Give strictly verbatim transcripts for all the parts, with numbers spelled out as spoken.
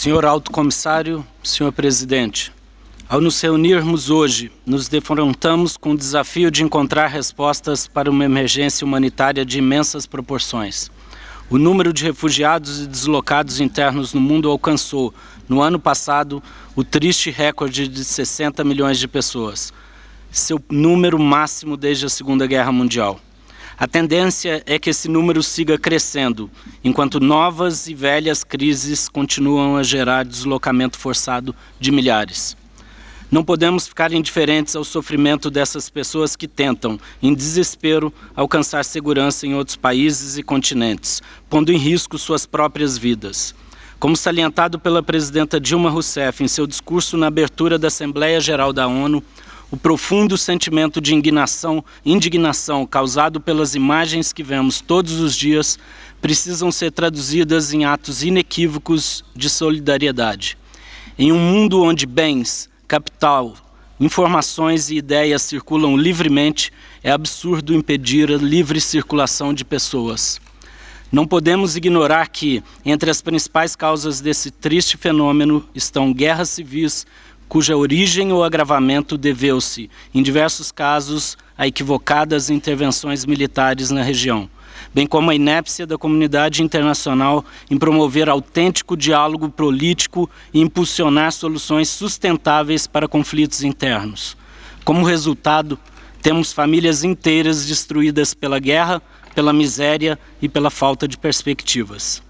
Senhor Alto Comissário, senhor Presidente, ao nos reunirmos hoje, nos defrontamos com o desafio de encontrar respostas para uma emergência humanitária de imensas proporções. O número de refugiados e deslocados internos no mundo alcançou, no ano passado, o triste recorde de sessenta milhões de pessoas, seu número máximo desde a Segunda Guerra Mundial. A tendência é que esse número siga crescendo, enquanto novas e velhas crises continuam a gerar deslocamento forçado de milhares. Não podemos ficar indiferentes ao sofrimento dessas pessoas que tentam, em desespero, alcançar segurança em outros países e continentes, pondo em risco suas próprias vidas. Como salientado pela presidenta Dilma Rousseff em seu discurso na abertura da Assembleia Geral da ONU, o profundo sentimento de indignação, indignação causado pelas imagens que vemos todos os dias precisam ser traduzidas em atos inequívocos de solidariedade. Em um mundo onde bens, capital, informações e ideias circulam livremente, é absurdo impedir a livre circulação de pessoas. Não podemos ignorar que, entre as principais causas desse triste fenômeno, estão guerras civis, cuja origem ou agravamento deveu-se, em diversos casos, a equivocadas intervenções militares na região, bem como a inépcia da comunidade internacional em promover autêntico diálogo político e impulsionar soluções sustentáveis para conflitos internos. Como resultado, temos famílias inteiras destruídas pela guerra, pela miséria e pela falta de perspectivas.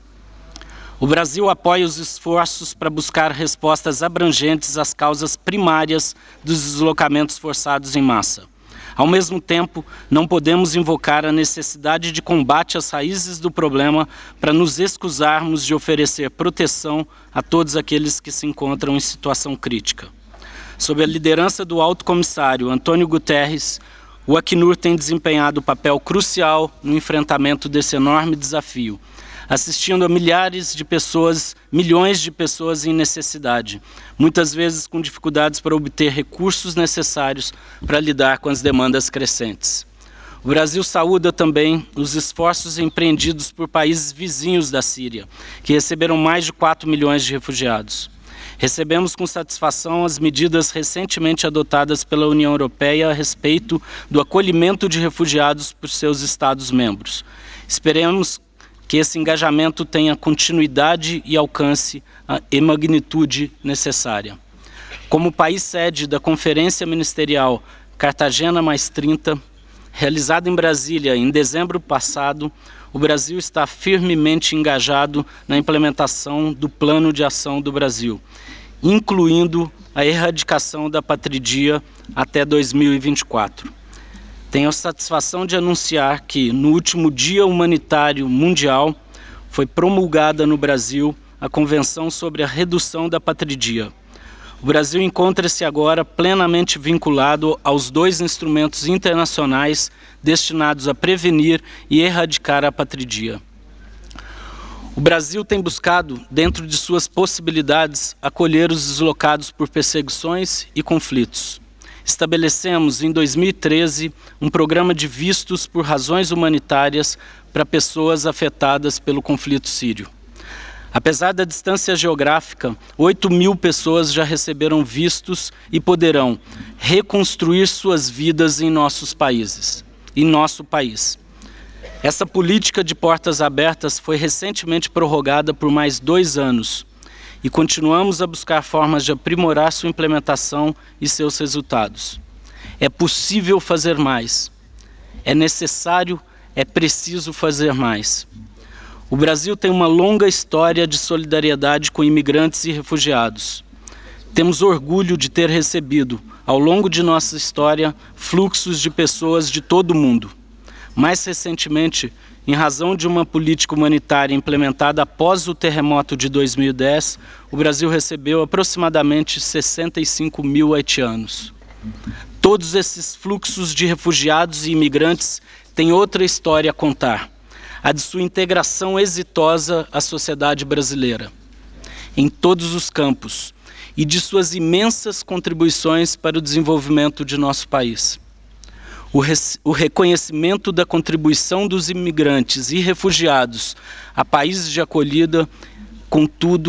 O Brasil apoia os esforços para buscar respostas abrangentes às causas primárias dos deslocamentos forçados em massa. Ao mesmo tempo, não podemos invocar a necessidade de combate às raízes do problema para nos excusarmos de oferecer proteção a todos aqueles que se encontram em situação crítica. Sob a liderança do Alto Comissário Antônio Guterres, o Acnur tem desempenhado papel crucial no enfrentamento desse enorme desafio, assistindo a milhares de pessoas, milhões de pessoas em necessidade, muitas vezes com dificuldades para obter recursos necessários para lidar com as demandas crescentes. O Brasil saúda também os esforços empreendidos por países vizinhos da Síria, que receberam mais de quatro milhões de refugiados. Recebemos com satisfação as medidas recentemente adotadas pela União Europeia a respeito do acolhimento de refugiados por seus Estados-membros. Esperemos que esse engajamento tenha continuidade e alcance e magnitude necessária. Como país sede da Conferência Ministerial Cartagena mais trinta, realizada em Brasília em dezembro passado, o Brasil está firmemente engajado na implementação do Plano de Ação do Brasil, incluindo a erradicação da patridia até dois mil e vinte e quatro. Tenho a satisfação de anunciar que, no último Dia Humanitário Mundial, foi promulgada no Brasil a Convenção sobre a Redução da Patridia. O Brasil encontra-se agora plenamente vinculado aos dois instrumentos internacionais destinados a prevenir e erradicar a patridia. O Brasil tem buscado, dentro de suas possibilidades, acolher os deslocados por perseguições e conflitos. Estabelecemos, em dois mil e treze, um programa de vistos por razões humanitárias para pessoas afetadas pelo conflito sírio. Apesar da distância geográfica, oito mil pessoas já receberam vistos e poderão reconstruir suas vidas em nossos países, em nosso país. Essa política de portas abertas foi recentemente prorrogada por mais dois anos, e continuamos a buscar formas de aprimorar sua implementação e seus resultados. É possível fazer mais. É necessário, é preciso fazer mais. O Brasil tem uma longa história de solidariedade com imigrantes e refugiados. Temos orgulho de ter recebido, ao longo de nossa história, fluxos de pessoas de todo o mundo. Mais recentemente, em razão de uma política humanitária implementada após o terremoto de dois mil e dez, o Brasil recebeu aproximadamente sessenta e cinco mil haitianos. Todos esses fluxos de refugiados e imigrantes têm outra história a contar, a de sua integração exitosa à sociedade brasileira, em todos os campos, e de suas imensas contribuições para o desenvolvimento de nosso país. O, o reconhecimento da contribuição dos imigrantes e refugiados a países de acolhida, contudo,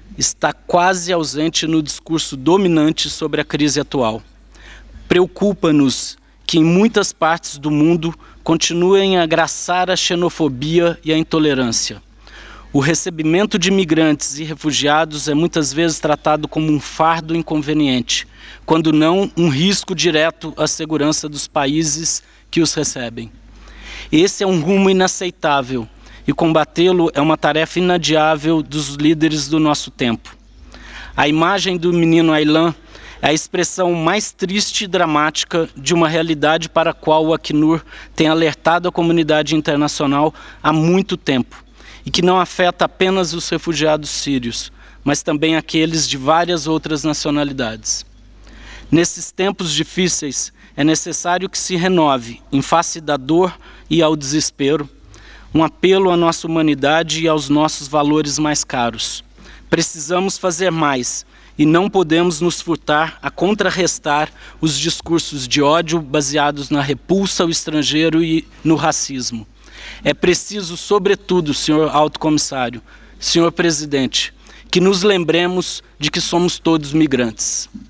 está quase ausente no discurso dominante sobre a crise atual. Preocupa-nos que em muitas partes do mundo continuem a agraçar a xenofobia e a intolerância. O recebimento de imigrantes e refugiados é muitas vezes tratado como um fardo inconveniente, quando não um risco direto à segurança dos países que os recebem. Esse é um rumo inaceitável e combatê-lo é uma tarefa inadiável dos líderes do nosso tempo. A imagem do menino Aylan é a expressão mais triste e dramática de uma realidade para a qual o Acnur tem alertado a comunidade internacional há muito tempo e que não afeta apenas os refugiados sírios, mas também aqueles de várias outras nacionalidades. Nesses tempos difíceis, é necessário que se renove, em face da dor e ao desespero, um apelo à nossa humanidade e aos nossos valores mais caros. Precisamos fazer mais e não podemos nos furtar a contrarrestar os discursos de ódio baseados na repulsa ao estrangeiro e no racismo. É preciso, sobretudo, senhor Alto Comissário, senhor Presidente, que nos lembremos de que somos todos migrantes.